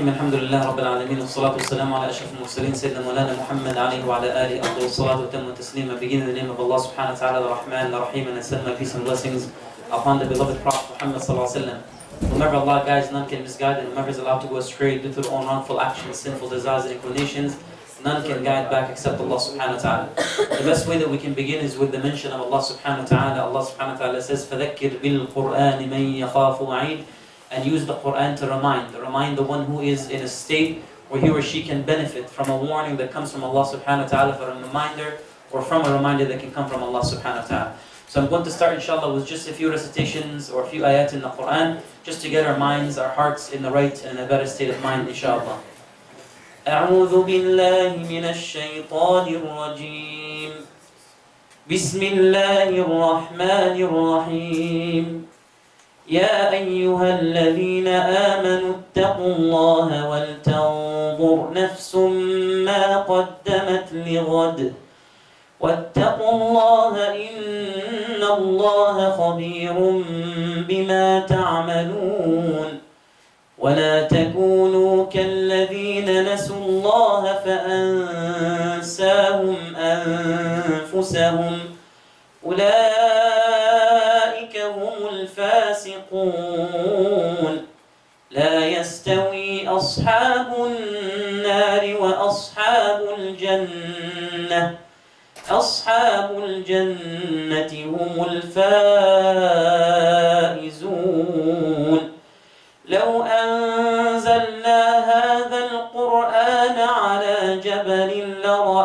الرحيم الحمد لله رب العالمين والصلاة والسلام على أشرف المرسلين سيدنا مولانا محمد عليه وعلى آله أفضل الصلاة وتم التسليم. I begin in the name of Allah subhanahu wa ta'ala, the Rahman, the Rahim, and I send my peace and blessings upon the beloved Prophet Muhammad sallallahu alaihi wasallam. Whomever Allah guides, none can misguide, and whomever is allowed to go astray due to their own wrongful actions, sinful desires, and inclinations, none can guide back except Allah subhanahu wa ta'ala. The best way that we can begin is with the mention of Allah subhanahu wa ta'ala. Allah subhanahu wa ta'ala says, فَذَكِّرْ بِالْقُرْآنِ مَنْ يَخَافُ وَعِيدٍ, and use the Qur'an to remind the one who is in a state where he or she can benefit from a warning that comes from Allah subhanahu wa ta'ala, from a reminder, or from a reminder that can come from Allah subhanahu wa ta'ala. So I'm going to start inshallah with just a few recitations or a few ayat in the Qur'an, just to get our minds, our hearts in the right and a better state of mind inshallah. أعوذ بالله من الشيطان الرجيم بسم الله الرحمن الرحيم يا أيها الذين آمنوا اتقوا الله ولتنظر نفس ما قدمت لغد واتقوا الله إن الله خبير بما تعملون ولا تكونوا كالذين نسوا الله فأنساهم أنفسهم أولئك هم الفاسقون لا يستوي أصحاب النار وأصحاب الجنة أصحاب الجنة هم الفائزون لو أنزلنا هذا القرآن على جبل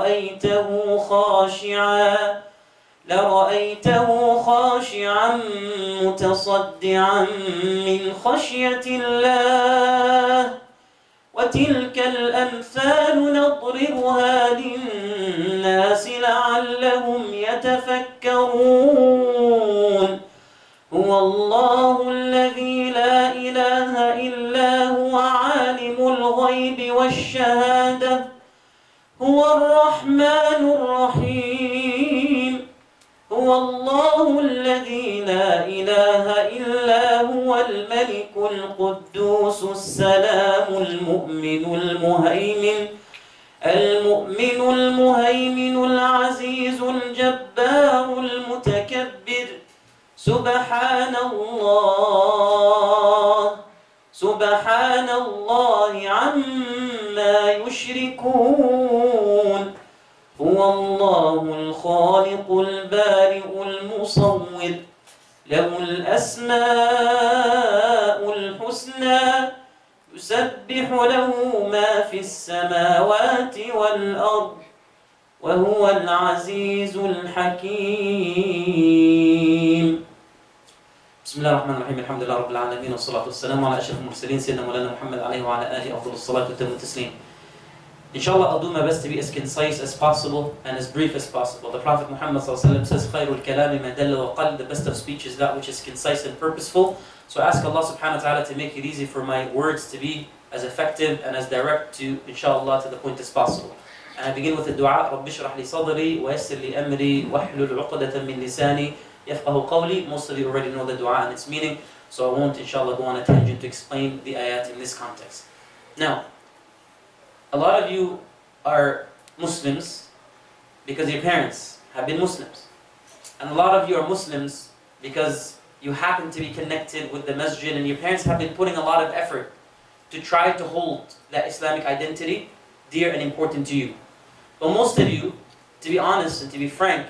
لرأيته خاشعا متصدعا من خشية الله وتلك الأمثال نضربها للناس لعلهم يتفكرون هو الله الذي لا إله إلا هو عالم الغيب والشهادة هو الرحمن الرحيم هو الله الذي لا إله إلا هو الملك القدوس السلام المؤمن المهيمن العزيز الجبار المتكبر سبحان الله عما يشركون هو الله الخالق البارئ المصور له الأسماء الحسنى يسبح له ما في السماوات والأرض وهو العزيز الحكيم. بسم الله الرحمن الرحيم الحمد لله رب العالمين والصلاة والسلام على أشرف المرسلين سيدنا مولانا محمد عليه وعلى آله أفضل الصلاة وتم التسليم. Inshallah, I'll do my best to be as concise as possible and as brief as possible. The Prophet Muhammad says, خَيْرُ الْكَلَامِ مَا دَلَّ وَقَلْ, the best of speech is that which is concise and purposeful. So I ask Allah subhanahu wa ta'ala to make it easy for my words to be as effective and as direct to, inshallah, to the point as possible. And I begin with the dua, رَبِّ اشْرَحْ لِي صَدْرِي وَيَسِّرْ لِي أَمْرِي وَاحْلُلْ عُقْدَةً مِّن لِسَانِي يَفْقَهُ قَوْلِي. Most of you already know the dua and its meaning, so I won't, inshallah, go on a tangent to explain the ayat in this context. Now, a lot of you are Muslims because your parents have been Muslims. And a lot of you are Muslims because you happen to be connected with the masjid and your parents have been putting a lot of effort to try to hold that Islamic identity dear and important to you. But most of you, to be honest and to be frank,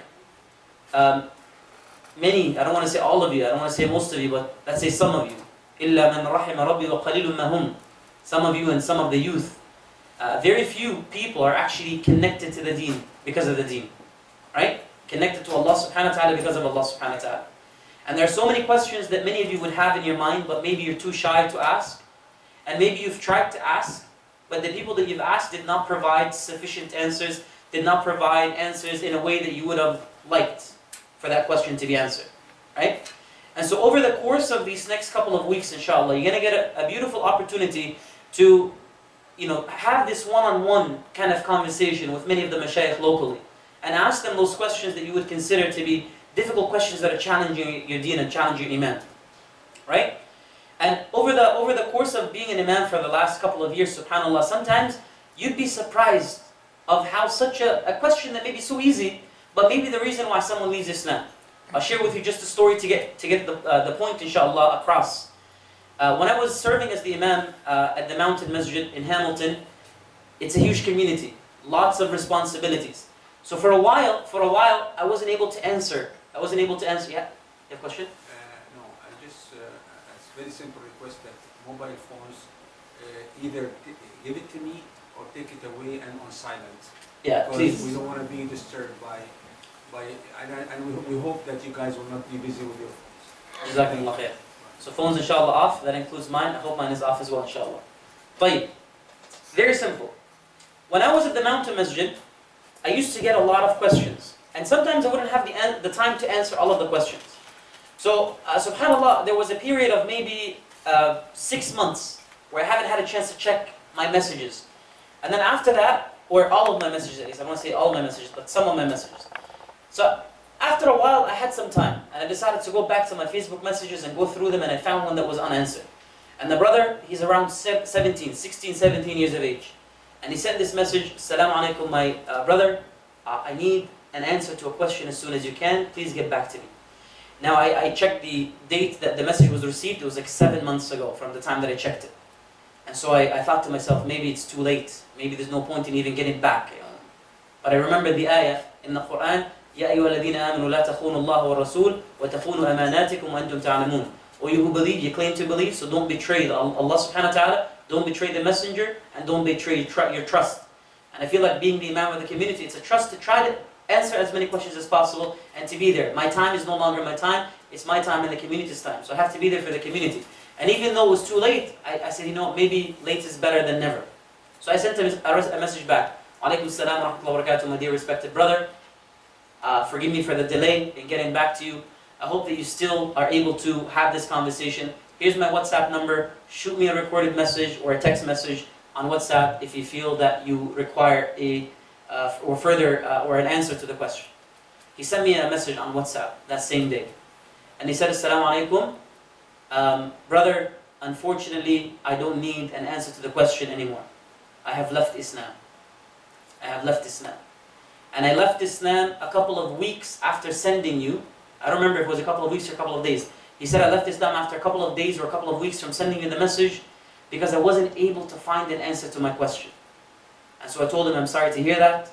many, I don't want to say all of you, I don't want to say most of you, but let's say some of you. إِلَّا مَنْ رَحِمَ رَبِّي وَقَلِيلٌ مَا هُمْ. Some of you and some of the youth. Very few people are actually connected to the deen because of the deen. Right? Connected to Allah subhanahu wa ta'ala because of Allah subhanahu wa ta'ala. And there are so many questions that many of you would have in your mind, but maybe you're too shy to ask. And maybe you've tried to ask, but the people that you've asked did not provide sufficient answers, did not provide answers in a way that you would have liked for that question to be answered. Right? And so over the course of these next couple of weeks, inshallah, you're going to get a beautiful opportunity to have this one-on-one kind of conversation with many of the mashayikh locally and ask them those questions that you would consider to be difficult questions that are challenging your deen and challenging your iman. Right? And over the course of being an imam for the last couple of years, subhanAllah, sometimes you'd be surprised of how such a question that may be so easy, but maybe the reason why someone leaves Islam. I'll share with you just a story to get the point, inshallah, across. When I was serving as the imam at the Mountain Masjid in Hamilton, it's a huge community, lots of responsibilities. So for a while, I wasn't able to answer. Yeah, you have a question? No, I just, it's very simple request that mobile phones either give it to me or take it away and on silent. Yeah, because please. we don't want to be disturbed by and we hope that you guys will not be busy with your phones. Jazakumullah khair. So phones inshallah off, that includes mine. I hope mine is off as well, inshallah. طيب. Very simple. When I was at the Mountain Masjid, I used to get a lot of questions. And sometimes I wouldn't have the time to answer all of the questions. So, subhanAllah, there was a period of maybe 6 months where I haven't had a chance to check my messages. And then after that, or all of my messages at least, I don't want to say all my messages, but some of my messages. So, after a while, I had some time, and I decided to go back to my Facebook messages and go through them, and I found one that was unanswered. And the brother, he's around 16, 17 years of age. And he sent this message, Assalamu alaikum, my brother, I need an answer to a question as soon as you can, please get back to me. Now I checked the date that the message was received, it was like 7 months ago from the time that I checked it. And so I thought to myself, maybe it's too late, maybe there's no point in even getting back. But I remember the ayah in the Quran, يَا أَيُّهَا الَّذِينَ آمَنُوا لَا تَخُونُوا اللَّهَ وَالرَّسُولَ وَتَخُونُوا أَمَانَاتِكُمْ وَأَنْتُمْ تَعْلَمُونَ. O you who believe, you claim to believe, so don't betray Allah subhanahu wa ta'ala, don't betray the messenger, and don't betray your trust. And I feel like being the imam of the community, it's a trust to try to answer as many questions as possible and to be there. My time is no longer my time, it's my time and the community's time. So I have to be there for the community. And even though it was too late, I said, maybe late is better than never. So I sent him a message back. Alaikum salam wa rahmatullahi wa barakatuh, my dear respected brother. Forgive me for the delay in getting back to you. I hope that you still are able to have this conversation. Here's my WhatsApp number. Shoot me a recorded message or a text message on WhatsApp if you feel that you require or an answer to the question. He sent me a message on WhatsApp that same day. And he said, Assalamu alaikum. Brother, unfortunately, I don't need an answer to the question anymore. I have left Islam. And I left Islam a couple of weeks after sending you. I don't remember if it was a couple of weeks or a couple of days. He said, I left Islam after a couple of days or a couple of weeks from sending you the message because I wasn't able to find an answer to my question. And so I told him, I'm sorry to hear that.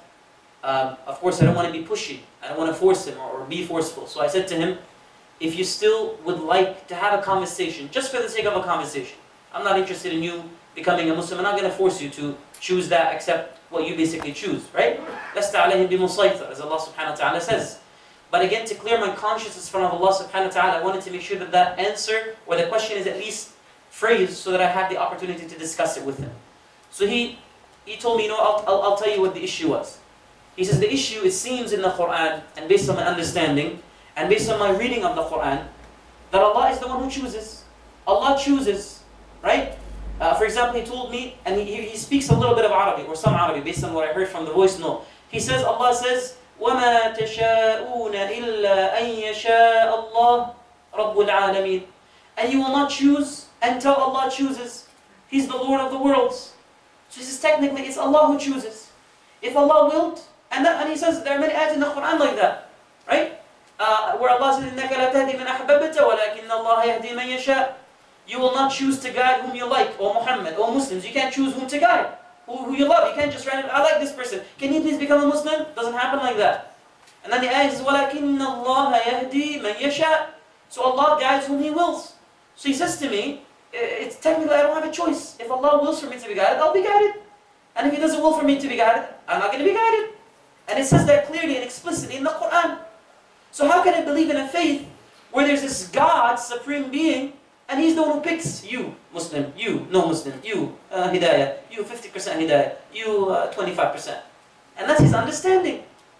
Of course, I don't want to be pushy. I don't want to force him or be forceful. So I said to him, if you still would like to have a conversation, just for the sake of a conversation, I'm not interested in you becoming a Muslim. I'm not going to force you to choose that except what you basically choose, right? لَسْتَ عَلَيْهِمْ بِمُصَيْطَرٍ, as Allah subhanahu wa ta'ala says. But again, to clear my conscience in front of Allah subhanahu wa ta'ala, I wanted to make sure that that answer or the question is at least phrased so that I had the opportunity to discuss it with him. So he told me, I'll tell you what the issue was. He says, the issue, it seems in the Quran, and based on my understanding, and based on my reading of the Quran, that Allah is the one who chooses. Allah chooses, right? For example, he told me, and he speaks a little bit of Arabic, or some Arabic, based on what I heard from the voice note. He says, Allah says, وَمَا تَشَاءُونَ إِلَّا أَن يَشَاءَ اللَّهُ رَبُّ الْعَالَمِينَ. And you will not choose until Allah chooses. He's the Lord of the worlds. So he says, technically, it's Allah who chooses. If Allah willed, and he says, there are many ayats in the Quran like that, right? Where Allah says, إِنَّكَ لَا تَهْدِي مَنْ أَحْبَبْتَ وَلَكِنَّ اللَّهَ يَهْدِي مَنْ يَشَاءُ. You will not choose to guide whom you like, O Muhammad, O Muslims. You can't choose whom to guide, who you love. You can't just randomly, I like this person. Can you please become a Muslim? Doesn't happen like that. And then the ayah says, وَلَكِنَّ اللَّهَ يَهْدِي مَنْ يَشَاءُ. So Allah guides whom He wills. So He says to me, it's technically I don't have a choice. If Allah wills for me to be guided, I'll be guided. And if He doesn't will for me to be guided, I'm not going to be guided. And it says that clearly and explicitly in the Quran. So how can I believe in a faith where there's this God, Supreme Being, and He's the one who picks you, Muslim, you, no Muslim, you, Hidayah, you 50% Hidayah, you 25%. And that's His understanding.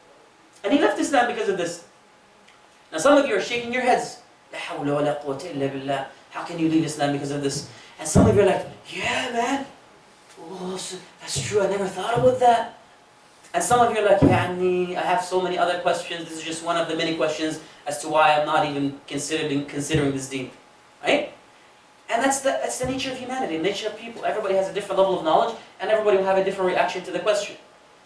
And He left Islam because of this. Now some of you are shaking your heads. La hawla wa la quwwata illa billah. How can you leave Islam because of this? And some of you are like, yeah man, oh, that's true, I never thought about that. And some of you are like, I have so many other questions, this is just one of the many questions as to why I'm not even considering this deen. Right? And that's the nature of humanity, the nature of people. Everybody has a different level of knowledge, and everybody will have a different reaction to the question.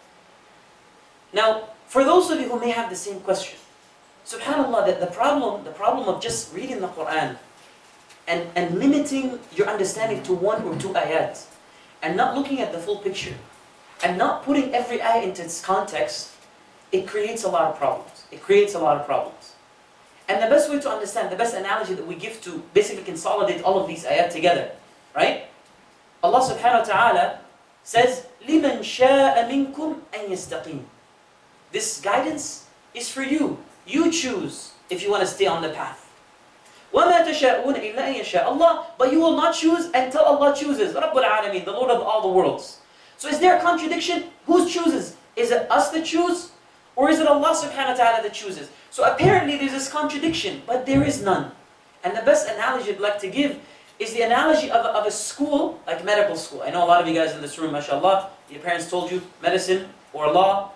Now, for those of you who may have the same question, subhanAllah, the problem of just reading the Quran and limiting your understanding to 1 or 2 ayat, and not looking at the full picture, and not putting every ayah into its context, it creates a lot of problems. It creates a lot of problems. And the best way to understand, the best analogy that we give to basically consolidate all of these ayat together, right? Allah subhanahu wa ta'ala says, لِمَنْ شَاءَ مِنْكُمْ أَنْ يَسْتَقِيمُ. This guidance is for you. You choose if you want to stay on the path. وَمَا تَشَاءُونَ إِلَّا أَن يَشَاءَ اللَّهُ. But you will not choose until Allah chooses. رَبُّ الْعَالَمِينَ, the Lord of all the worlds. So is there a contradiction? Who chooses? Is it us that choose? Or is it Allah subhanahu wa ta'ala that chooses? So apparently there's this contradiction, but there is none. And the best analogy I'd like to give is the analogy of a school, like medical school. I know a lot of you guys in this room, mashallah, your parents told you medicine or law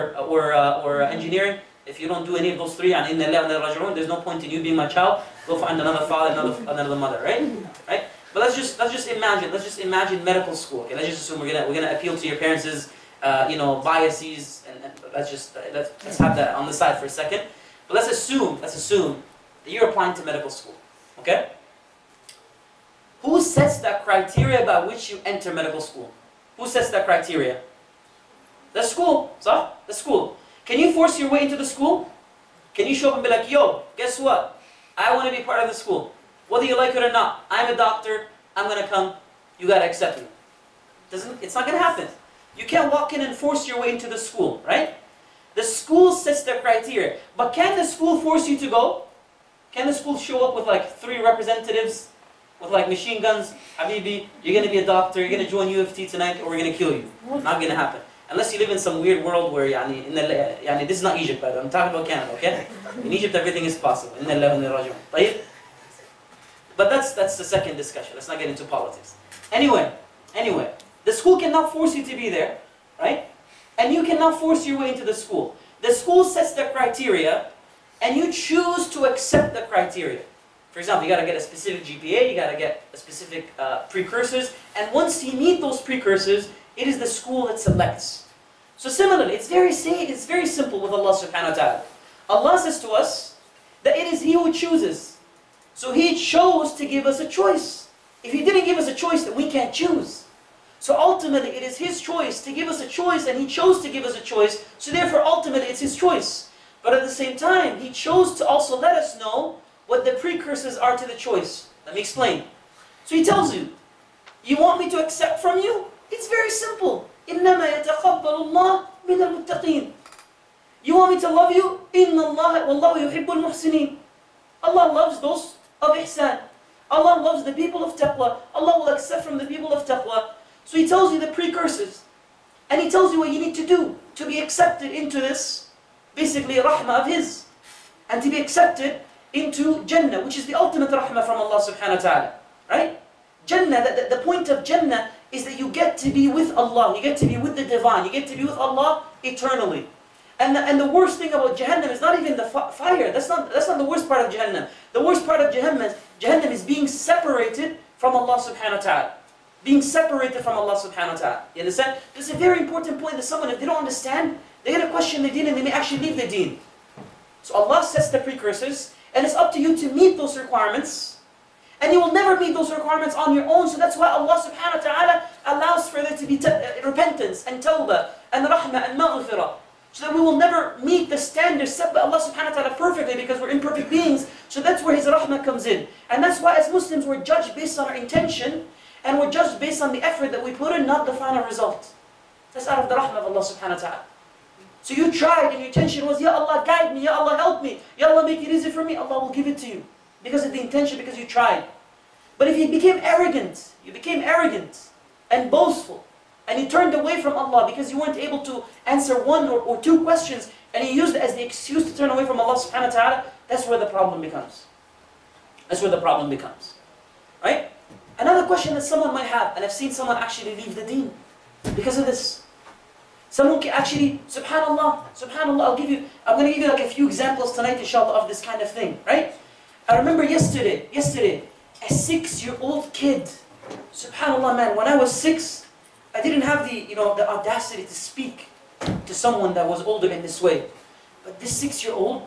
or engineering. If you don't do any of those three, there's no point in you being my child. Go find another father, another mother, right? Right? But let's just imagine medical school. Okay, let's just assume we're gonna appeal to your parents' biases, and let's have that on the side for a second. But let's assume that you're applying to medical school. Okay? Who sets that criteria by which you enter medical school? Who sets that criteria? The school, صح? The school. Can you force your way into the school? Can you show up and be like, yo, guess what? I want to be part of the school. Whether you like it or not, I'm a doctor, I'm going to come, you got to accept me. It's not going to happen. You can't walk in and force your way into the school, right? The school sets the criteria. But can the school force you to go? Can the school show up with like 3 representatives with like machine guns? Habibi, you're going to be a doctor, you're going to join UFT tonight, or we're going to kill you. Not going to happen. Unless you live in some weird world where, this is not Egypt, by the way. I'm talking about Canada, okay? In Egypt, everything is possible. But that's the second discussion. Let's not get into politics. Anyway, the school cannot force you to be there, right? And you cannot force your way into the school. The school sets the criteria, and you choose to accept the criteria. For example, you got to get a specific GPA, you got to get a specific precursors, and once you meet those precursors, it is the school that selects. So similarly, it's very simple with Allah subhanahu wa ta'ala. Allah says to us that it is He who chooses. So He chose to give us a choice. If He didn't give us a choice, then we can't choose. So ultimately, it is His choice to give us a choice, and He chose to give us a choice, so therefore ultimately it's His choice. But at the same time, He chose to also let us know what the precursors are to the choice. Let me explain. So He tells you, you want me to accept from you? It's very simple. إِنَّمَا يَتَقَبَّلُ اللَّهُ مِنَ الْمُتَّقِينَ. You want me to love you? إِنَّ اللَّهَ وَاللَّهُ يُحِبُّ الْمُحْسِنِينَ. Allah loves those of ihsan. Allah loves the people of taqwa. Allah will accept from the people of taqwa. So He tells you the precursors. And He tells you what you need to do to be accepted into this, basically, rahmah of His. And to be accepted into Jannah, which is the ultimate rahmah from Allah subhanahu wa ta'ala. Right? Jannah, the point of Jannah is that you get to be with Allah, you get to be with the Divine, you get to be with Allah eternally. And the worst thing about Jahannam is not even the fire. That's not the worst part of Jahannam. The worst part of Jahannam is being separated from Allah subhanahu wa ta'ala. Being separated from Allah subhanahu wa ta'ala. You understand? This is a very important point that someone, if they don't understand, they're going to question the deen and they may actually leave the deen. So Allah sets the precursors, and it's up to you to meet those requirements. And you will never meet those requirements on your own, so that's why Allah subhanahu wa ta'ala allows for there to be repentance and tawbah and rahmah and maghfirah. So that we will never meet the standards set by Allah subhanahu wa ta'ala perfectly, because we're imperfect beings. So that's where His rahmah comes in. And that's why as Muslims we're judged based on our intention, and we're judged based on the effort that we put in, not the final result. That's out of the rahmah of Allah subhanahu wa ta'ala. So you tried and your intention was, Ya Allah guide me, Ya Allah help me, Ya Allah make it easy for me, Allah will give it to you. Because of the intention, because you tried. But if you became arrogant and boastful, and you turned away from Allah because you weren't able to answer 1 or 2 questions, and you used it as the excuse to turn away from Allah subhanahu wa ta'ala, that's where the problem becomes. That's where the problem becomes. Right? Another question that someone might have, and I've seen someone actually leave the deen because of this. Someone can actually, subhanallah, I'm going to give you like a few examples tonight, inshallah, of this kind of thing, right? I remember yesterday, A 6-year-old kid. SubhanAllah, man, when I was 6, I didn't have the audacity to speak to someone that was older in this way. But this 6-year-old,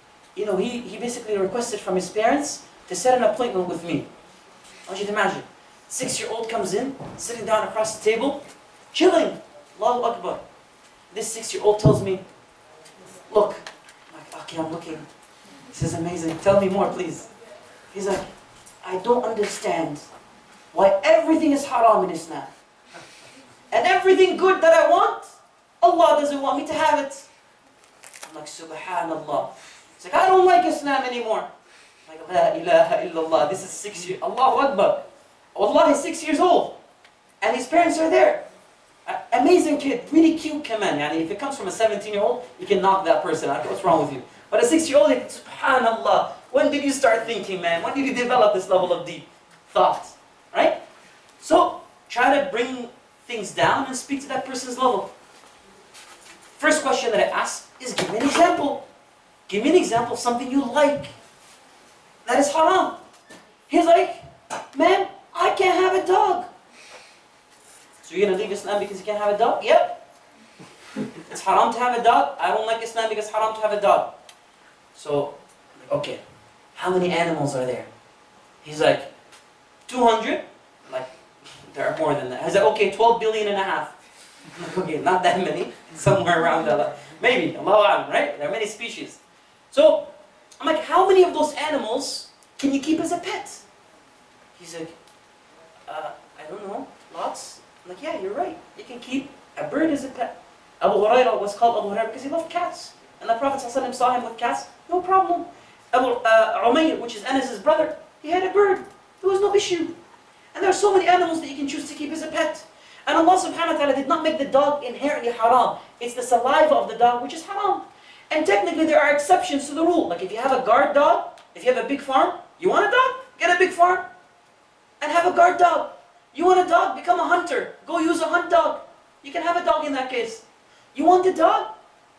he basically requested from his parents to set an appointment with me. I want you to imagine. 6-year-old comes in, sitting down across the table, chilling. Allahu Akbar. This 6-year-old tells me, look. I'm like, okay, I'm looking. This is amazing. Tell me more, please. He's like, I don't understand why everything is haram in Islam. And everything good that I want, Allah doesn't want me to have it. I'm like, subhanallah. He's like, I don't like Islam anymore. I'm like, la ilaha illallah. This is 6 years. Allahu Akbar. Allah is 6 years old. And his parents are there. Amazing kid. Really cute kaman. If it comes from a 17-year-old, you can knock that person out. What's wrong with you? But a 6-year-old, subhanallah. When did you start thinking, man? When did you develop this level of deep thought? Right? So, try to bring things down and speak to that person's level. First question that I ask is, give me an example. Give me an example of something you like that is haram. He's like, man, I can't have a dog. So you're going to leave Islam because you can't have a dog? Yep. It's haram to have a dog. I don't like Islam because it's haram to have a dog. So, okay, how many animals are there? He's like, 200? Like, there are more than that. He's like, okay, 12 billion and a half. I'm like, okay, not that many. Somewhere around that. Maybe, Allahu A'lam, right? There are many species. So, I'm like, how many of those animals can you keep as a pet? He's like, I don't know, lots. I'm like, yeah, you're right. You can keep a bird as a pet. Abu Hurairah was called Abu Hurairah because he loved cats. And the Prophet ﷺ saw him with cats, no problem. Umayr, which is Anas' brother, he had a bird. There was no issue. And there are so many animals that you can choose to keep as a pet. And Allah subhanahu wa ta'ala did not make the dog inherently haram. It's the saliva of the dog which is haram. And technically there are exceptions to the rule. Like if you have a guard dog, if you have a big farm, you want a dog? Get a big farm and have a guard dog. You want a dog? Become a hunter. Go use a hunt dog. You can have a dog in that case. You want a dog?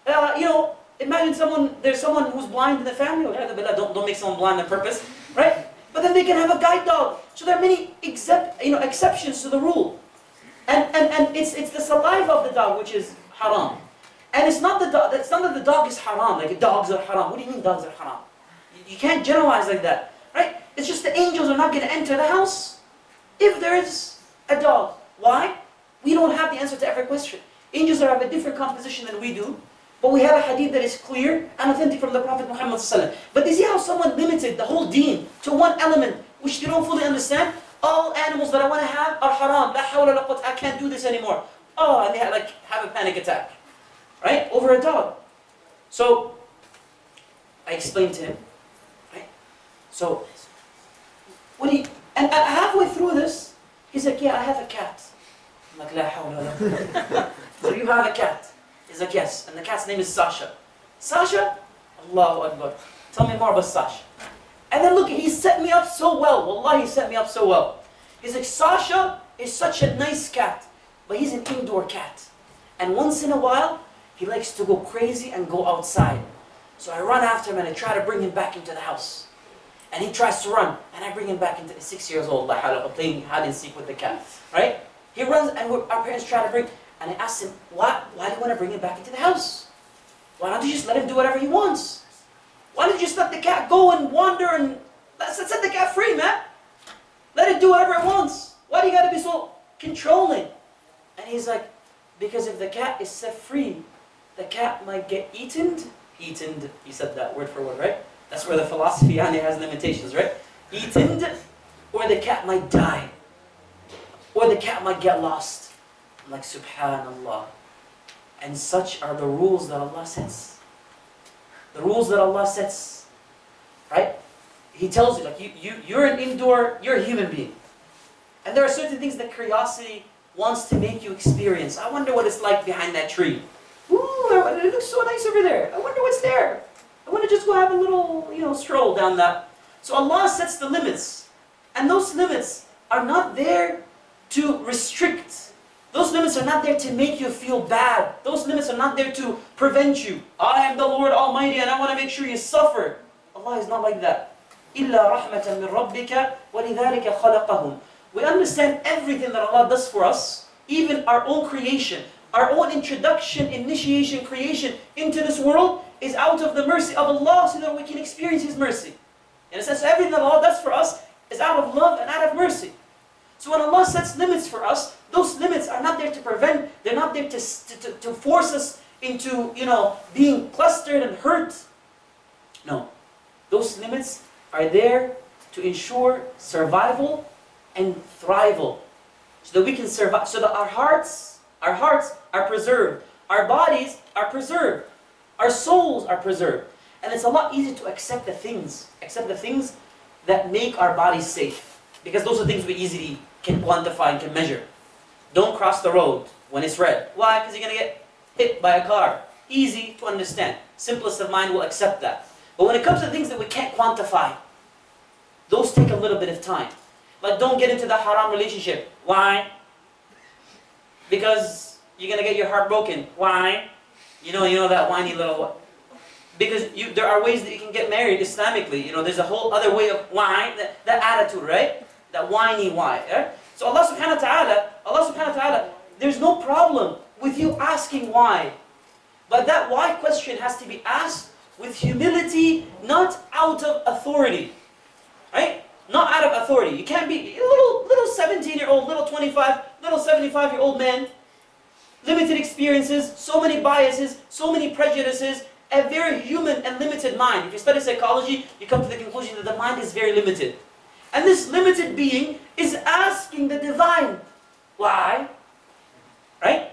Imagine there's someone who's blind in the family. Don't make someone blind on purpose, right? But then they can have a guide dog. So there are many exceptions to the rule. And it's the saliva of the dog which is haram. And it's not the dog. It's not that the dog is haram. Like dogs are haram. What do you mean dogs are haram? You can't generalize like that, right? It's just the angels are not going to enter the house if there is a dog. Why? We don't have the answer to every question. Angels have a different composition than we do. But we have a hadith that is clear and authentic from the Prophet Muhammad ﷺ. But you see how someone limited the whole deen to one element which they don't fully understand? All animals that I want to have are haram. La hawla la quwwata, I can't do this anymore. Oh, and they have a panic attack. Right? Over a dog. So, I explained to him. Right? So, and halfway through this, he's like, yeah, I have a cat. I'm like, la hawla la quwwata. So you have a cat? He's like, yes. And the cat's name is Sasha. Sasha? Allahu Akbar. Tell me more about Sasha. And then look, he set me up so well. Wallah, he set me up so well. He's like, Sasha is such a nice cat, but he's an indoor cat. And once in a while, he likes to go crazy and go outside. So I run after him and I try to bring him back into the house. And he tries to run, and I bring him back into 6 years old, playing hide and seek with the cat. Right? He runs, and our parents try to bring. And I asked him, why do you want to bring him back into the house? Why don't you just let him do whatever he wants? Why don't you just let the cat go and wander and set the cat free, man? Let it do whatever it wants. Why do you got to be so controlling? And he's like, because if the cat is set free, the cat might get eaten. Eaten, he said that word for word, right? That's where the philosophy has limitations, right? Eaten, or the cat might die. Or the cat might get lost. Like, subhanallah. And such are the rules that Allah sets. The rules that Allah sets. Right? He tells you, like, you're an indoor, you're a human being. And there are certain things that curiosity wants to make you experience. I wonder what it's like behind that tree. Ooh, it looks so nice over there. I wonder what's there. I want to just go have a little, stroll down that. So Allah sets the limits. And those limits are not there to restrict. Those limits are not there to make you feel bad. Those limits are not there to prevent you. I am the Lord Almighty and I want to make sure you suffer. Allah is not like that. إِلَّا رَحْمَةً مِّن رَبِّكَ وَلِذَلِكَ خَلَقَهُمْ. We understand everything that Allah does for us, even our own creation, our own introduction, initiation, creation into this world is out of the mercy of Allah so that we can experience His mercy. In a sense, everything that Allah does for us is out of love and out of mercy. So when Allah sets limits for us, those limits are not there to prevent, they're not there to force us into, being clustered and hurt. No. Those limits are there to ensure survival and thrival. So that we can survive, so that our hearts are preserved, our bodies are preserved, our souls are preserved. And it's a lot easier to accept the things that make our bodies safe. Because those are things we easily can quantify and can measure. Don't cross the road when it's red. Why? Because you're going to get hit by a car. Easy to understand. Simplest of mind will accept that. But when it comes to things that we can't quantify, those take a little bit of time. Like don't get into the haram relationship. Why? Because you're going to get your heart broken. Why? You know that whiny little... Because there are ways that you can get married Islamically. There's a whole other way of why, that attitude, right? That whiny why. Right? So Allah subhanahu wa ta'ala, there's no problem with you asking why. But that why question has to be asked with humility, not out of authority. Right? Not out of authority. You can't be a little 17-year-old, little 25, little 75-year-old man, limited experiences, so many biases, so many prejudices, a very human and limited mind. If you study psychology, you come to the conclusion that the mind is very limited. And this limited being is asking the divine, why? Right?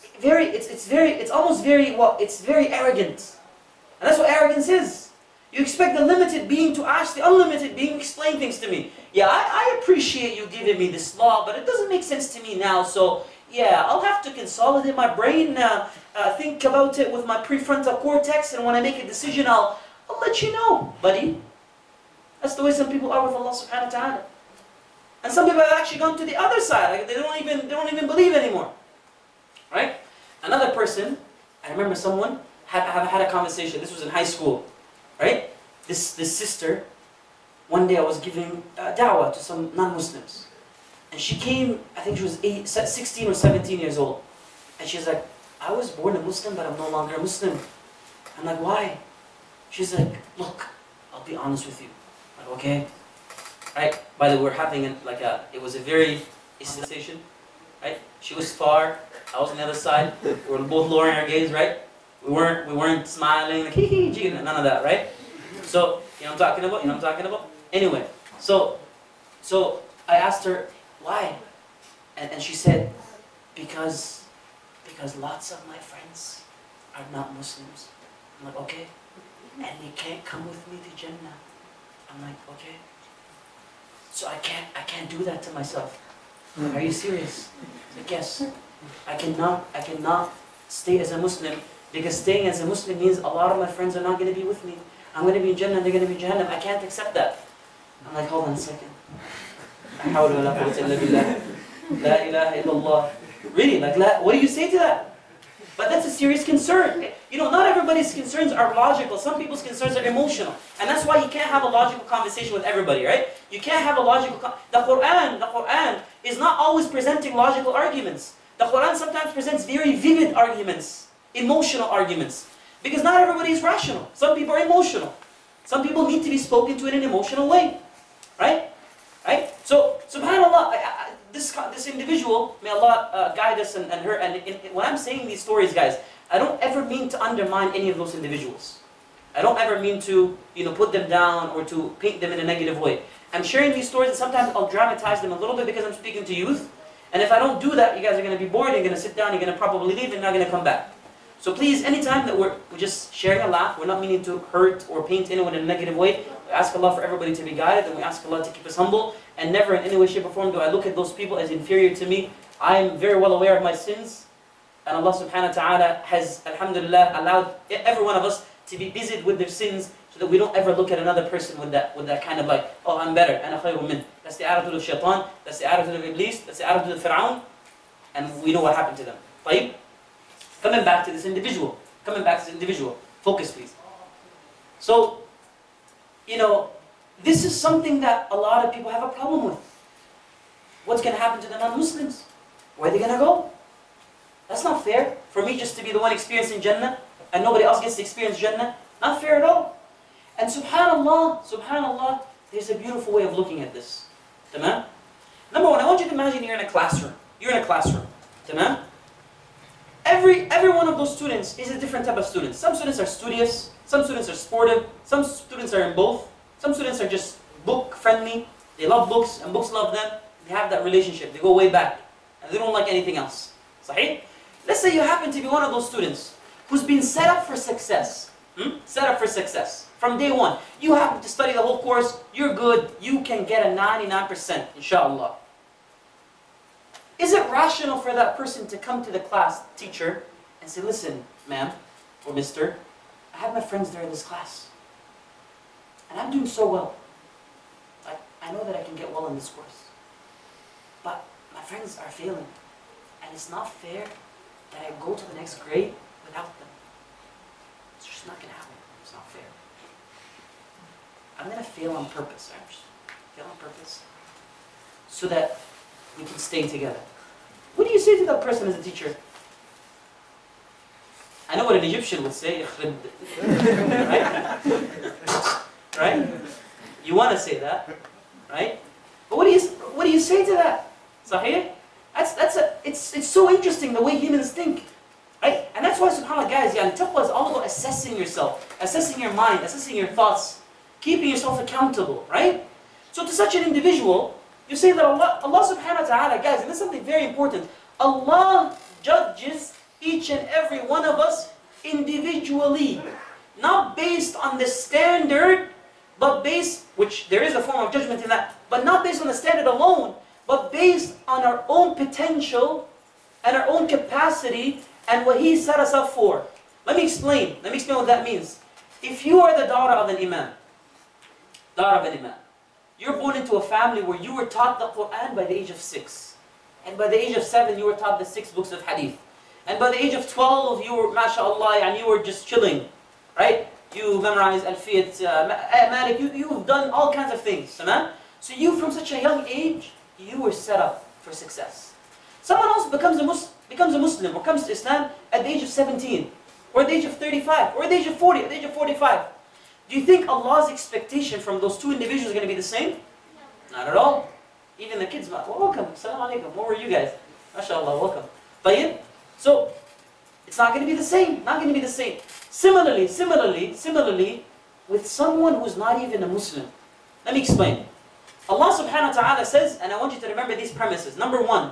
It's very arrogant. And that's what arrogance is. You expect the limited being to ask the unlimited being, explain things to me. Yeah, I appreciate you giving me this law, but it doesn't make sense to me now, so yeah, I'll have to consolidate my brain, think about it with my prefrontal cortex, and when I make a decision, I'll let you know, buddy. That's the way some people are with Allah subhanahu wa ta'ala. And some people have actually gone to the other side, like they don't even believe anymore. Right? Another person, I remember someone had a conversation, this was in high school, right? This sister, one day I was giving da'wah to some non-Muslims. And she came, I think she was 16 or 17 years old. And she's like, I was born a Muslim, but I'm no longer a Muslim. I'm like, why? She's like, look, I'll be honest with you. I'm like, okay. Right? By the way, we're having it was a very conversation. Right? She was far, I was on the other side. We were both lowering our gaze, right? We weren't smiling, like, hee hee, jiggy, none of that, right? So, you know what I'm talking about? Anyway, so I asked her, why? And she said, because lots of my friends are not Muslims. I'm like, okay. And they can't come with me to Jannah. I'm like, okay. So I can't do that to myself. Like, are you serious? Like, yes. I cannot stay as a Muslim, because staying as a Muslim means a lot of my friends are not going to be with me. I'm going to be in Jannah, they're going to be in Jahannam. I can't accept that. I'm like, hold on a second. La ilaha illallah. Really? What do you say to that? But that's a serious concern. Not everybody's concerns are logical. Some people's concerns are emotional. And that's why you can't have a logical conversation with everybody, right? You can't have a logical... The Quran is not always presenting logical arguments. The Quran sometimes presents very vivid arguments, emotional arguments. Because not everybody is rational. Some people are emotional. Some people need to be spoken to in an emotional way. Right? Right? So, subhanAllah, this individual, may Allah guide us and her, and when I'm saying these stories, guys, I don't ever mean to undermine any of those individuals. I don't ever mean to, put them down or to paint them in a negative way. I'm sharing these stories and sometimes I'll dramatize them a little bit because I'm speaking to youth. And if I don't do that, you guys are going to be bored, you're going to sit down, you're going to probably leave and not going to come back. So please, anytime that we're just sharing a laugh, we're not meaning to hurt or paint anyone in a negative way. We ask Allah for everybody to be guided, and we ask Allah to keep us humble. And never in any way, shape or form do I look at those people as inferior to me. I am very well aware of my sins. And Allah subhanahu wa ta'ala has, alhamdulillah, allowed every one of us to be busied with their sins so that we don't ever look at another person with that kind of like, oh, I'm better, ana khayrun min. That's the attitude of shaitan, that's the attitude of Iblis, that's the attitude of Fir'aun. And we know what happened to them. طيب? Coming back to this individual. Focus, please. So, This is something that a lot of people have a problem with. What's going to happen to the non-Muslims? Where are they going to go? That's not fair. For me just to be the one experiencing Jannah and nobody else gets to experience Jannah. Not fair at all. And subhanallah, there's a beautiful way of looking at this. Tamam? Number one, I want you to imagine you're in a classroom. You're in a classroom. Tamam? Every one of those students is a different type of student. Some students are studious, some students are sportive, some students are in both. Some students are just book friendly. They love books and books love them. They have that relationship. They go way back. And they don't like anything else. Sahih? Let's say you happen to be one of those students who's been set up for success. Set up for success. From day one. You happen to study the whole course. You're good. You can get a 99%, inshallah. Is it rational for that person to come to the class teacher and say, listen, ma'am, or mister, I have my friends there in this class. And I'm doing so well. I know that I can get well in this course. But my friends are failing. And it's not fair that I go to the next grade without them. It's just not going to happen. It's not fair. I'm going to fail on purpose. I'm just fail on purpose. So that we can stay together. What do you say to that person as a teacher? I know what an Egyptian would say. Right? Right? You want to say that. Right? But what do you say to that? Sahih? It's so interesting the way humans think. Right? And that's why, subhanAllah, guys, taqwa is all about assessing yourself, assessing your mind, assessing your thoughts, keeping yourself accountable, right? So to such an individual, you say that Allah subhanahu wa ta'ala, guys, and this is something very important, Allah judges each and every one of us individually, not based on the standard, but based, which there is a form of judgment in that, but not based on the standard alone, but based on our own potential and our own capacity and what He set us up for. Let me explain what that means. If you are the daughter of an imam, you're born into a family where you were taught the Quran by the age of 6. And by the age of 7, you were taught the 6 books of hadith. And by the age of 12, you were, mashallah, and you were just chilling. Right? You memorized Alfiyat, Malik, you've done all kinds of things. Tamam? So you, from such a young age, you were set up for success. Someone else becomes a Muslim or comes to Islam at the age of 17, or at the age of 35, or at the age of 40, at the age of 45. Do you think Allah's expectation from those two individuals is going to be the same? No. Not at all. Even the kids, welcome, assalamu alaikum, where were you guys? MashaAllah, welcome. Tayyib? So, it's not going to be the same, not going to be the same. Similarly, with someone who's not even a Muslim. Let me explain. Allah subhanahu wa ta'ala says, and I want you to remember these premises. Number one,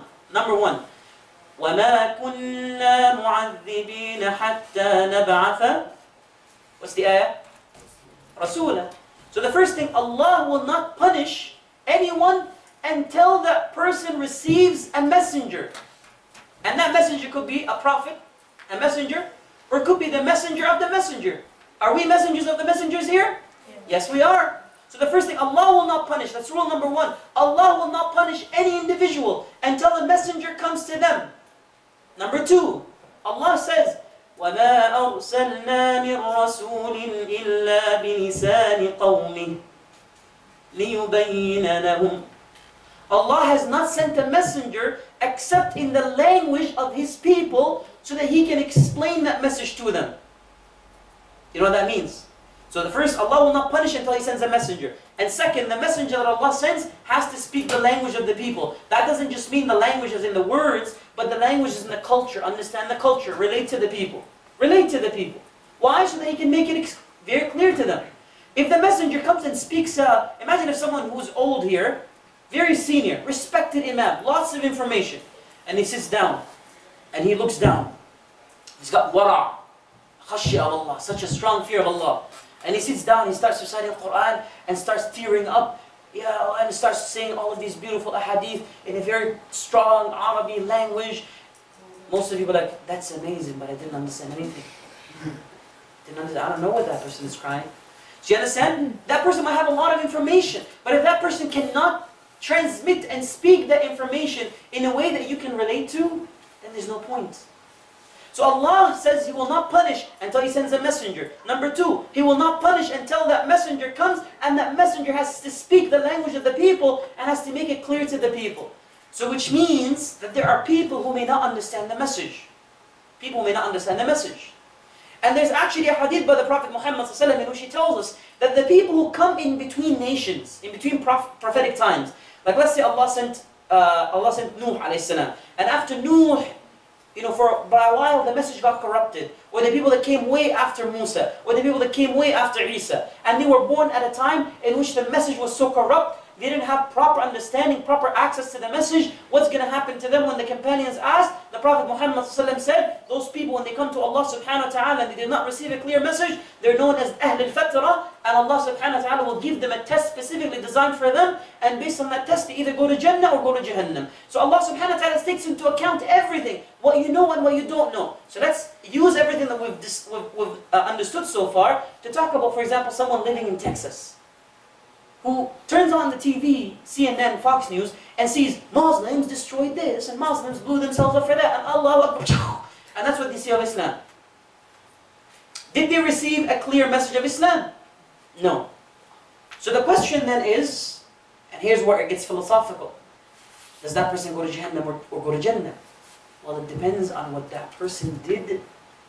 وَمَا كُنَّا مُعَذِّبِينَ حَتَّى نَبْعَثَ. What's the ayah? Rasulah. So the first thing, Allah will not punish anyone until that person receives a messenger. And that messenger could be a prophet, a messenger, or it could be the messenger of the messenger. Are we messengers of the messengers here? Yes, we are. So the first thing, Allah will not punish. That's rule number one. Allah will not punish any individual until a messenger comes to them. Number two, Allah says, وَمَا أَرْسَلْنَا مِن رَّسُولٍ إِلَّا بِلِسَانِ قَوْمِهِ لِيُبَيِّنَ لَهُمْ. Allah has not sent a messenger except in the language of His people so that He can explain that message to them. You know what that means? So the first, Allah will not punish until He sends a messenger. And second, the messenger that Allah sends has to speak the language of the people. That doesn't just mean the language as in the words, but the language is in the culture. Understand the culture. Relate to the people. Relate to the people. Why? So that He can make it very clear to them. If the messenger comes and speaks, imagine if someone who's old here, very senior, respected imam, lots of information, and he sits down, and he looks down. He's got wara', khashya of Allah, such a strong fear of Allah. And he sits down, he starts reciting Quran, and starts tearing up, and starts saying all of these beautiful ahadith in a very strong Arabic language. Most of you are like, that's amazing, but I didn't understand anything. I don't know what that person is crying. So you understand? That person might have a lot of information, but if that person cannot transmit and speak that information in a way that you can relate to, then there's no point. So Allah says He will not punish until He sends a messenger. Number two, He will not punish until that messenger comes, and that messenger has to speak the language of the people and has to make it clear to the people. So which means that there are people who may not understand the message. People may not understand the message. And there's actually a hadith by the Prophet Muhammad ﷺ in which he tells us that the people who come in between nations, in between prophetic times, like let's say Allah sent Nuh alayhi salam, and after Nuh, by a while the message got corrupted, or the people that came way after Musa, or the people that came way after Isa, and they were born at a time in which the message was so corrupt, they didn't have proper understanding, proper access to the message. What's going to happen to them when the companions asked? The Prophet Muhammad ﷺ said, those people when they come to Allah subhanahu wa ta'ala and they did not receive a clear message, they're known as Ahl al-Fatra, and Allah subhanahu wa ta'ala will give them a test specifically designed for them, and based on that test they either go to Jannah or go to Jahannam. So Allah subhanahu wa ta'ala takes into account everything, what you know and what you don't know. So let's use everything that we've understood so far to talk about, for example, someone living in Texas, who turns on the TV, CNN, Fox News, and sees Muslims destroyed this, and Muslims blew themselves up for that, and Allah Akbar, and that's what they see of Islam. Did they receive a clear message of Islam? No. So the question then is, and here's where it gets philosophical, does that person go to Jahannam or go to Jannah? Well, it depends on what that person did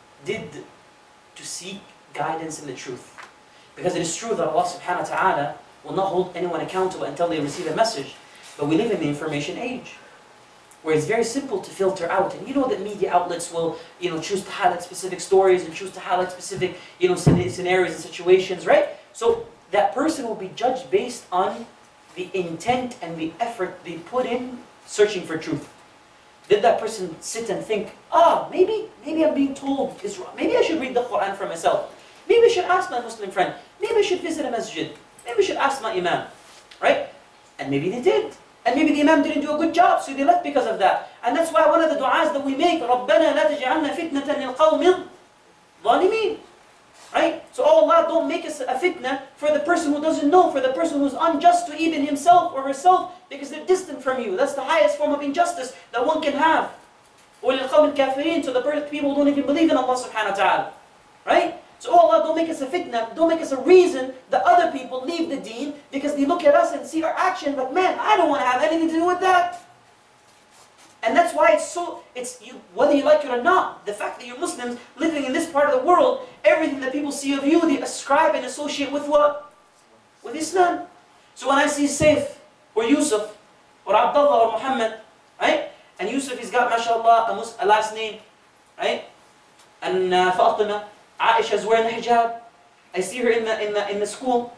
to seek guidance in the truth. Because it is true that Allah subhanahu wa ta'ala will not hold anyone accountable until they receive a message. But we live in the information age, where it's very simple to filter out. And you know that media outlets will, choose to highlight specific stories and choose to highlight specific, scenarios and situations, right? So that person will be judged based on the intent and the effort they put in searching for truth. Did that person sit and think, maybe I'm being told is wrong. Maybe I should read the Quran for myself. Maybe I should ask my Muslim friend. Maybe I should visit a masjid. Maybe I should ask my imam, right? And maybe they did. And maybe the imam didn't do a good job, so they left because of that. And that's why one of the du'as that we make, رَبَّنَا لَا تَجْعَلْنَا فِتْنَةً لِلْقَوْمِ الظَّالِمِينَ. Right? So, oh Allah, don't make us a fitna for the person who doesn't know, for the person who's unjust to even himself or herself, because they're distant from you. That's the highest form of injustice that one can have. وَلِلْقَوْمِ الْكَافِرِينَ. So the people who don't even believe in Allah subhanahu wa ta'ala. Right? So, oh Allah, don't make us a fitna, don't make us a reason that other people leave the deen because they look at us and see our action, but man, I don't want to have anything to do with that. And that's why whether you like it or not, the fact that you're Muslims living in this part of the world, everything that people see of you, they ascribe and associate with what? With Islam. So when I see Saif, or Yusuf, or Abdullah, or Muhammad, right? And Yusuf, he's got, mashallah, a last name, right? And Fatima, Aisha's wearing the hijab. I see her in the school,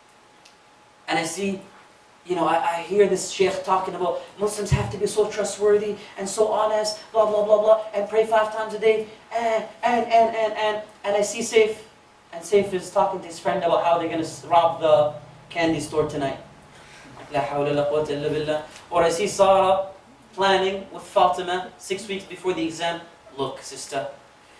and I see, I hear this sheikh talking about Muslims have to be so trustworthy and so honest, blah blah blah blah, and pray 5 times a day, and I see Saif, and Saif is talking to his friend about how they're going to rob the candy store tonight. La hawla la quwwata illa billah. Or I see Sarah planning with Fatima 6 weeks before the exam. Look, sister.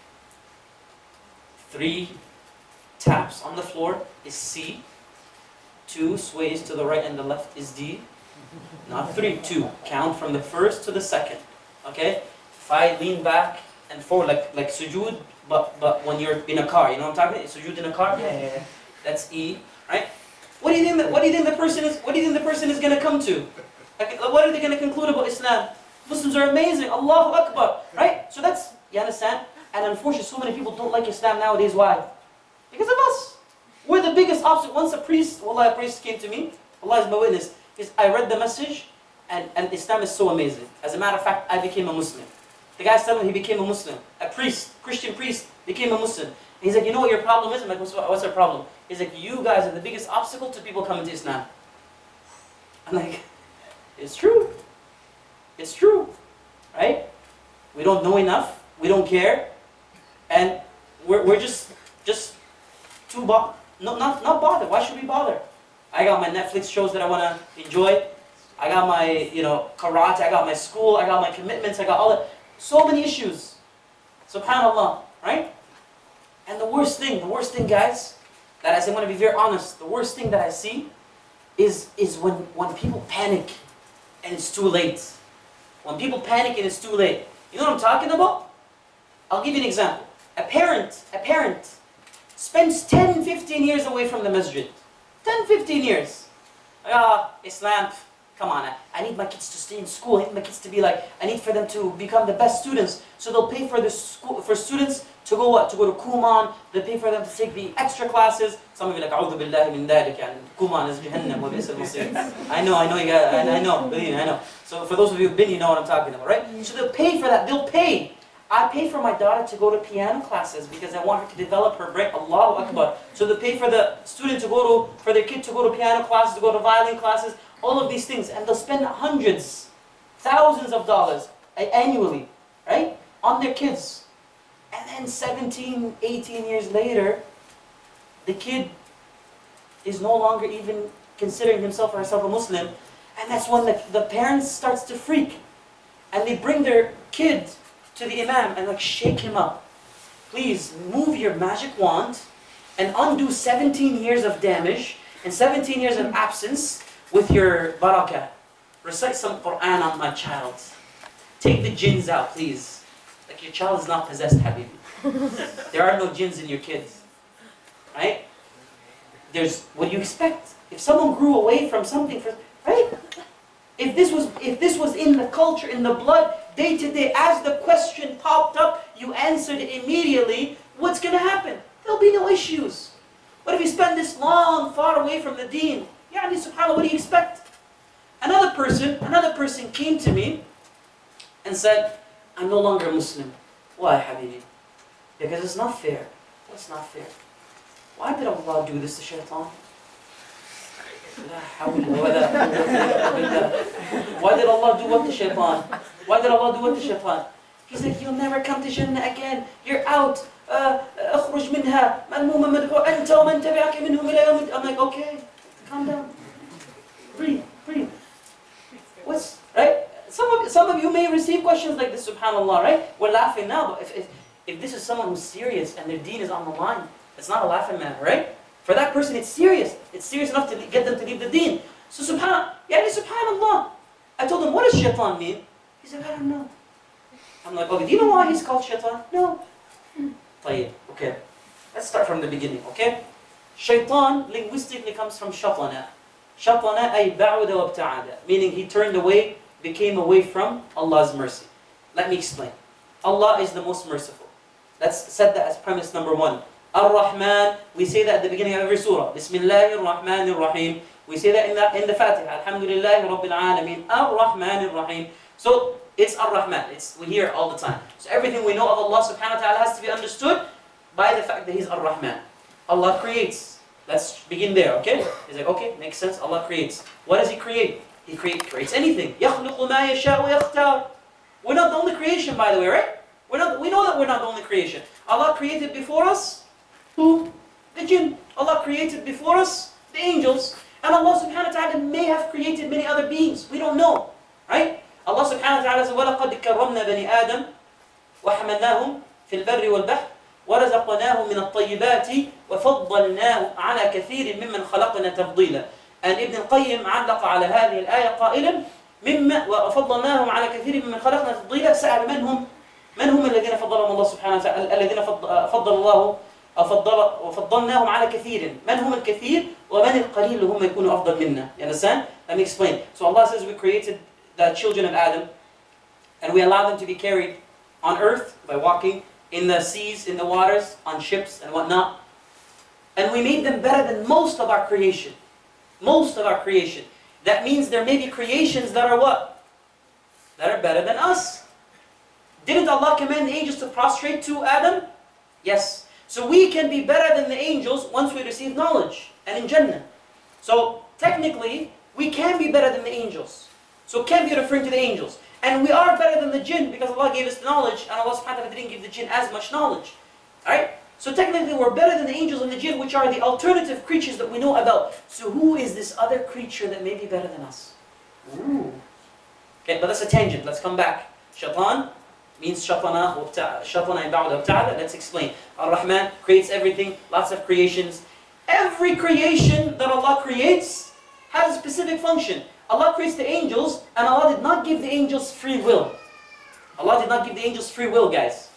3 taps on the floor is C. 2 sways to the right and the left is D. Not 3, 2. Count from the first to the second. Okay? If I lean back and forward like sujood, but when you're in a car, you know what I'm talking about? Sujood in a car? Yeah. That's E. Right? What do you think the person is going to come to? What are they going to conclude about Islam? Muslims are amazing. Allahu Akbar. Right? So that's, you understand? And unfortunately, so many people don't like Islam nowadays. Why? Because of us. We're the biggest obstacle. Once a priest came to me, Allah is my witness, I read the message, and Islam is so amazing. As a matter of fact, I became a Muslim. The guy's telling me he became a Muslim. A priest, Christian priest, became a Muslim. And he's like, you know what your problem is? I'm like, what's our problem? He's like, you guys are the biggest obstacle to people coming to Islam. I'm like, it's true. It's true. Right? We don't know enough. We don't care. And we're just too not bothered. Why should we bother? I got my Netflix shows that I want to enjoy. I got my karate. I got my school. I got my commitments. I got all that. So many issues. Subhanallah, right? And the worst thing, guys, that I say, I'm going to be very honest. The worst thing that I see is when people panic and it's too late. When people panic and it's too late. You know what I'm talking about? I'll give you an example. A parent spends 10, 15 years away from the masjid. 10, 15 years. Islam, come on, I need my kids to stay in school. I need my kids to be like, I need for them to become the best students. So they'll pay for the school, for students to go what? To go to Kuman. They pay for them to take the extra classes. Some of you are like, أعوذ بالله من ذلك. يعني Kuman is Jahannam wa bi'sal masir. I know, you guys, I know, believe me, I know. So for those of you who've been, you know what I'm talking about, right? So they'll pay for that. They'll pay. I pay for my daughter to go to piano classes because I want her to develop her brain. Allahu Akbar. So they pay for the student to go to, for their kid to go to piano classes, to go to violin classes, all of these things. And they'll spend hundreds, thousands of dollars annually, right? On their kids. And then 17, 18 years later, the kid is no longer even considering himself or herself a Muslim. And that's when the parents starts to freak. And they bring their kid to the Imam and like shake him up. Please move your magic wand and undo 17 years of damage and 17 years of absence with your barakah. Recite some Quran on my child. Take the jinns out, please. Like your child is not possessed, Habibi. There are no jinns in your kids. Right? There's, what do you expect? If someone grew away from something, right? If this was in the culture, in the blood, day to day, as the question popped up, you answered it immediately, what's going to happen? There'll be no issues. But if you spend this long, far away from the deen, yani subhanAllah, what do you expect? Another person came to me and said, I'm no longer a Muslim. Why, Habibi? Because it's not fair. What's not fair? Why did Allah do this to shaitan? Why did Allah do what to shaitan? Why did Allah do what to shaitan? He's like, you'll never come to Jannah again. You're out. اخرج منها ملموما مدحوعا أنت ومن تبعك منهم إلى يوم. I'm like, okay, calm down. Breathe. What's right? Some of you may receive questions like this, subhanAllah, right? We're laughing now, but if this is someone who's serious and their deen is on the line, it's not a laughing matter, right? For that person, it's serious. It's serious enough to get them to leave the deen. So subhanAllah. I told him, what does shaitan mean? He said, I don't know. I'm like, okay, do you know why he's called shaitan? No. Okay. Let's start from the beginning, okay? Shaitan linguistically comes from shatana. Shatana ay ba'uda wa ibta'ada. Meaning he turned away, became away from Allah's mercy. Let me explain. Allah is the most merciful. Let's set that as premise number one. Ar-Rahman, we say that at the beginning of every surah. Bismillahir Rahmanir Rahim. We say that in the Fatiha. Alhamdulillahi Rabbil Alameen. Ar-Rahmanir Rahim. So it's Ar-Rahman. We hear it all the time. So everything we know of Allah subhanahu wa ta'ala has to be understood by the fact that He's Ar-Rahman. Allah creates. Let's begin there, okay? He's like, okay, makes sense. Allah creates. What does He create? He creates anything. يَخْلُقُ مَا يَشَاءُ وَيَخْتَارُ. We're not the only creation, by the way, right? We know that we're not the only creation. Allah created before us who? The jinn. Allah created before us the angels. And Allah subhanahu wa ta'ala may have created many other beings. We don't know. Right? Allah subhanahu wa ta'ala says, وَلَقَدْ كَرَّمْنَا بَنِي آدَمَ وَحَمَلْنَاهُمْ فِي الْبَرِّ وَالْبَحْرِ وَرَزَقْنَاهُمْ مِنَ الطَّيِّبَاتِ وَفَضَّلْنَاهُمْ عَلَى كَثِيرٍ مِمَّنْ خَلَقْنَا تَفْضِيلًا. And Ibn al-Qayyim علق على هذه الآية قائلا مما وفضلناهم على كثير ممن خلقنا تفضيلا. سأل من هم الذين فضلهم الله سبحانه وتعالى الذين فضل الله وفضلناهم على كثير. من هم الكثير ومن القليل هم يكونوا أفضل منا. You understand? Let me explain. So Allah says we created the children of Adam and we allowed them to be carried on earth by walking in the seas, in the waters, on ships and whatnot. And we made them better than most of our creation. Most of our creation. That means there may be creations that are what? That are better than us. Didn't Allah command the angels to prostrate to Adam? Yes. So we can be better than the angels once we receive knowledge and in Jannah. So technically, we can be better than the angels. So it can't be referring to the angels. And we are better than the jinn because Allah gave us knowledge and Allah subhanahu wa ta'ala didn't give the jinn as much knowledge. Alright? So technically we're better than the angels and the jinn, which are the alternative creatures that we know about. So who is this other creature that may be better than us? Ooh. Okay, but that's a tangent. Let's come back. Shaitan means shatana and ba'uda ta'ala. Let's explain. Ar-Rahman creates everything, lots of creations. Every creation that Allah creates has a specific function. Allah creates the angels, and Allah did not give the angels free will. Allah did not give the angels free will, guys.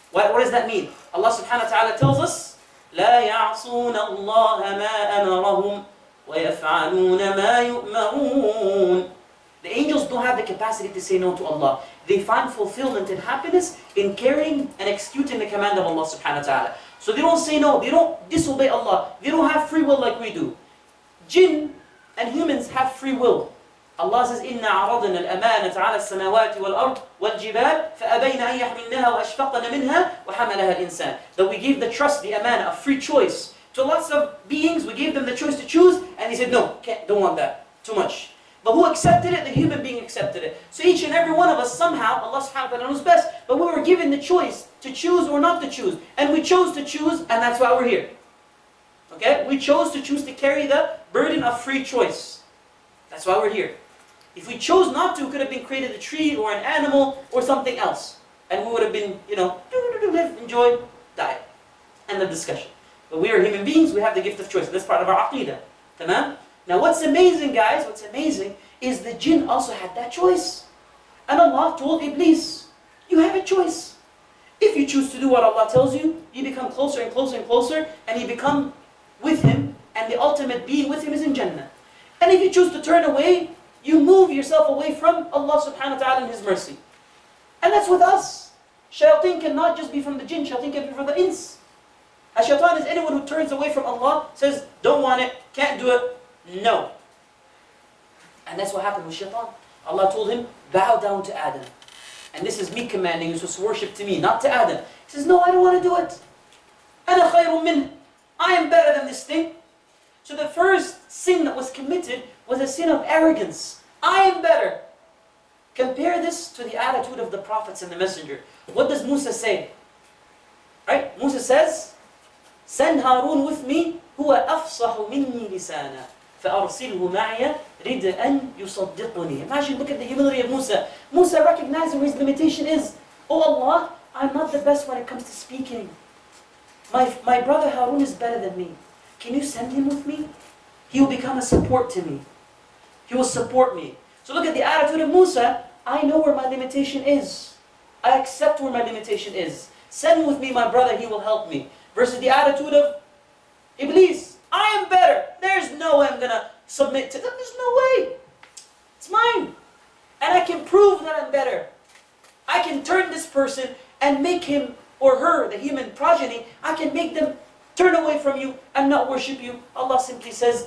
What does that mean? Allah subhanahu wa ta'ala tells us, لا يعصون الله ما أمرهم ويفعلون ما يؤمرون. The angels don't have the capacity to say no to Allah. They find fulfillment and happiness in carrying and executing the command of Allah subhanahu wa ta'ala. So they don't say no, they don't disobey Allah. They don't have free will like we do. Jinn and humans have free will. Allah says, إِنَّا عَرَضْنَا الْأَمَانَةَ عَلَى السَّمَاوَاتِ وَالْأَرْضِ وَالْجِبَالِ فَأَبَيْنَ أَن يَحْمِلْنَهَا وَأَشْفَقْنَ مِنْهَا وَحَمَلَهَا الْإِنسَانِ. That we gave the trust, the amana, of free choice. To lots of beings, we gave them the choice to choose, and they said, no, don't want that, too much. But who accepted it? The human being accepted it. So each and every one of us, somehow, Allah subhanahu wa ta'ala knows best, but we were given the choice to choose or not to choose. And we chose to choose, and that's why we're here. Okay? We chose to choose to carry the burden of free choice. That's why we're here. If we chose not to, we could have been created a tree or an animal or something else. And we would have been, live, enjoy, die. End of discussion. But we are human beings, we have the gift of choice. That's part of our aqidah. Tamam? Now what's amazing, guys, what's amazing is the jinn also had that choice. And Allah told Iblis, you have a choice. If you choose to do what Allah tells you, you become closer and closer and closer, and you become with Him, and the ultimate being with Him is in Jannah. And if you choose to turn away, you move yourself away from Allah subhanahu wa ta'ala and His mercy. And that's with us. Shayateen cannot just be from the jinn, shayateen can be from the ins. A shaitan is anyone who turns away from Allah, says, don't want it, can't do it, no. And that's what happened with shaitan. Allah told him, bow down to Adam. And this is me commanding you, so worship to me, not to Adam. He says, no, I don't want to do it. أَنَا خَيْرٌ مِّنْهُ. I am better than this thing. So the first sin that was committed was a sin of arrogance. I am better. Compare this to the attitude of the prophets and the messenger. What does Musa say? Right? Musa says, send Harun with me, هو أفصح مني لسانا فأرسله معي رد أن يصدقني. Imagine, look at the humility of Musa. Musa recognized where his limitation is. Oh Allah, I'm not the best when it comes to speaking. My brother Harun is better than me. Can you send him with me? He will become a support to me. He will support me. So look at the attitude of Musa. I know where my limitation is. I accept where my limitation is. Send with me my brother, he will help me. Versus the attitude of Iblis. I am better. There's no way I'm going to submit to them. There's no way. It's mine. And I can prove that I'm better. I can turn this person and make him or her, the human progeny, I can make them turn away from you and not worship you. Allah simply says,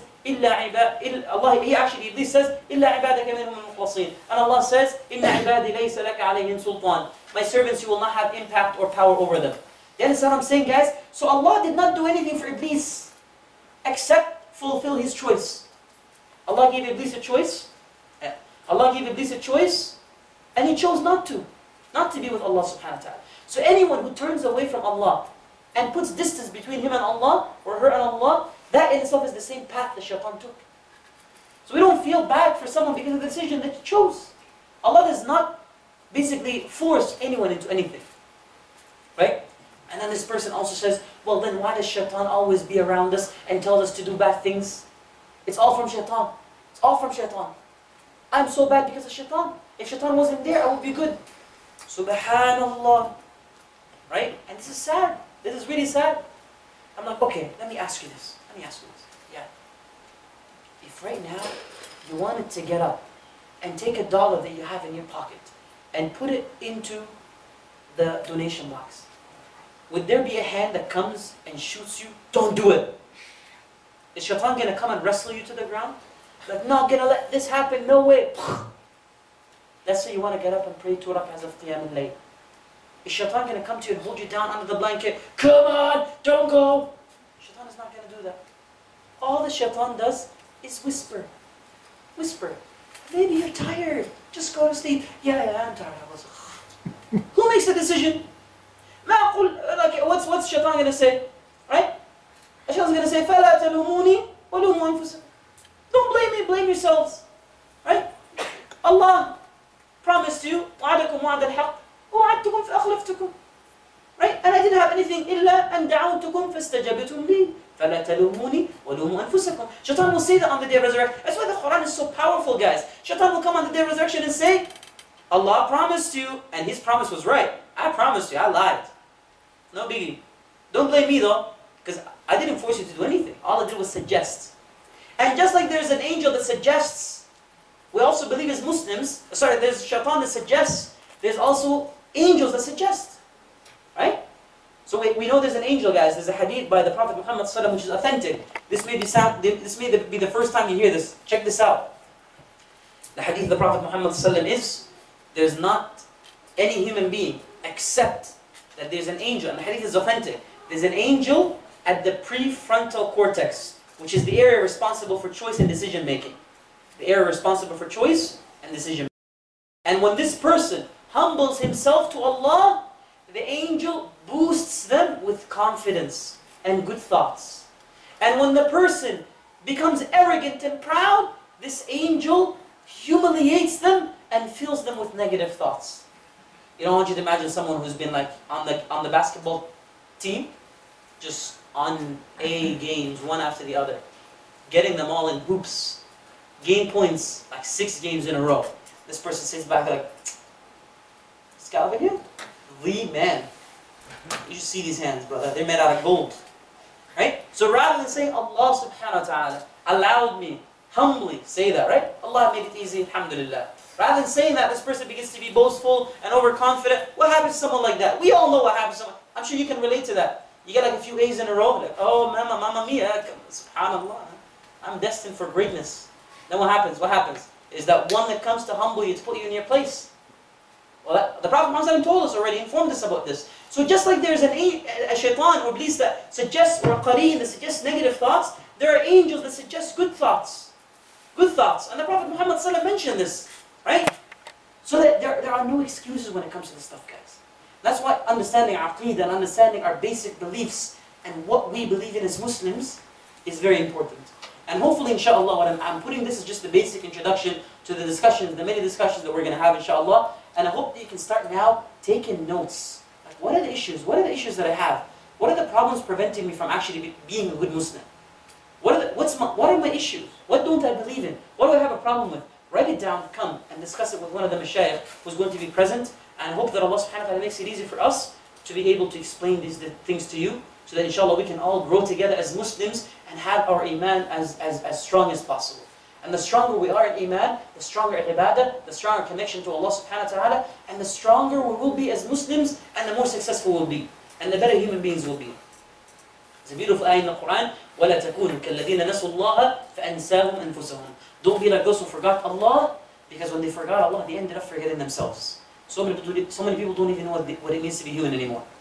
Iblis says, إِلَّا عِبَادَكَ مِنْهُمُ الْمُخْلَصِينَ. And Allah says, إِنَّ عِبَادِي لَيْسَ لَكَ عَلَيْهِمْ سُلْطَانٌ. My servants, you will not have impact or power over them. You understand what I'm saying, guys? So Allah did not do anything for Iblis except fulfill his choice. Allah gave Iblis a choice. Allah gave Iblis a choice, and he chose not to be with Allah subhanahu wa ta'ala. So anyone who turns away from Allah and puts distance between him and Allah, or her and Allah, that in itself is the same path the shaitan took. So we don't feel bad for someone because of the decision that he chose. Allah does not basically force anyone into anything. Right? And then this person also says, well then why does shaitan always be around us and tells us to do bad things? It's all from shaitan. It's all from shaitan. I'm so bad because of shaitan. If shaitan wasn't there, I would be good. Subhanallah. Right? And this is sad. This is really sad. I'm like, okay, let me ask you this. Yeah. If right now you wanted to get up and take $1 that you have in your pocket and put it into the donation box, would there be a hand that comes and shoots you? Don't do it. Is shaitan going to come and wrestle you to the ground? Like, not going to let this happen, no way. Let's say you want to get up and pray 2 rak'ahs of Qiyam al-Layl. Is shaitan going to come to you and hold you down under the blanket? Come on, don't go. Shaitan is not going to do that. All the shaitan does is whisper. Whisper. Maybe you're tired. Just go to sleep. Yeah, I'm tired. Who makes the decision? What's shaitan going to say? Right? Shaitan's going to say, فَلَا تَلُومُونِي وَلُومُوا أَنفُسَكُمْ. Don't blame me, blame yourselves. Right? Allah promised you, وَعَدَكُمْ وَعْدَ الْحَقِّ وَعَدْتُكُمْ فَأَخْلَفْتُكُمْ. Right? And I didn't have anything إِلَّا أَنْ دَعَوْتُكُمْ فَاسْتَجَبْتُمْ لِي فَلَا تَلُومُونِي وَلُومُوا أَنفُسَكُمْ. Shaitan will say that on the day of resurrection. That's why the Quran is so powerful, guys. Shaitan will come on the day of resurrection and say, Allah promised you, and his promise was right. I promised you, I lied. No biggie. Don't blame me though, because I didn't force you to do anything. All I did was suggest. And just like there's an angel that suggests, we also believe as Muslims, there's shaitan that suggests, there's also angels that suggest. Right? So we know there's an angel, guys. There's a hadith by the Prophet Muhammad ﷺ which is authentic. This may be the first time you hear this. Check this out. The hadith of the Prophet Muhammad ﷺ is, there's not any human being except that there's an angel, and the hadith is authentic. There's an angel at the prefrontal cortex, which is the area responsible for choice and decision making. The area responsible for choice and decision making. And when this person humbles himself to Allah, the angel boosts them with confidence and good thoughts. And when the person becomes arrogant and proud, this angel humiliates them and fills them with negative thoughts. You know, I want you to imagine someone who's been like on the basketball team, just on A games, one after the other, getting them all in hoops, gain points like 6 games in a row. This person sits back like, this guy over here, the man. You should see these hands, brother. They're made out of gold. Right? So rather than saying Allah subhanahu wa ta'ala allowed me, humbly say that, right? Allah made it easy, alhamdulillah. Rather than saying that, this person begins to be boastful and overconfident. What happens to someone like that? We all know what happens to someone. I'm sure you can relate to that. You get like a few A's in a row, like, oh, mamma mia, subhanallah. I'm destined for greatness. Then what happens? What happens? Is that one that comes to humble you, to put you in your place. Well, the Prophet Muhammad told us already, informed us about this. So just like there's a shaitan or iblis that suggests, or a qareen that suggests negative thoughts, there are angels that suggest good thoughts. Good thoughts. And the Prophet Muhammad mentioned this. Right? So that there are no excuses when it comes to this stuff, guys. That's why understanding Aqeedah and understanding our basic beliefs and what we believe in as Muslims is very important. And hopefully, inshallah, what I'm putting this is just the basic introduction to the discussions, the many discussions that we're going to have, inshallah. And I hope that you can start now taking notes. Like, what are the issues? What are the issues that I have? What are the problems preventing me from actually being a good Muslim? What are my issues? What don't I believe in? What do I have a problem with? Write it down, come and discuss it with one of the mashayikh who's going to be present, and hope that Allah subhanahu wa ta'ala makes it easy for us to be able to explain these things to you, so that inshallah we can all grow together as Muslims and have our iman as strong as possible. And the stronger we are in iman, the stronger ibadah, the stronger connection to Allah subhanahu wa ta'ala, and the stronger we will be as Muslims, and the more successful we'll be, and the better human beings will be. It's a beautiful ayah in the Quran, وَلَا تَكُونُوا كَالَّذِينَ نَسُوا اللَّهَ فَأَنْسَاهُمْ أَنفُسَهُم. Don't be like those who forgot Allah, because when they forgot Allah, they ended up forgetting themselves. So many people don't even know what it means to be human anymore.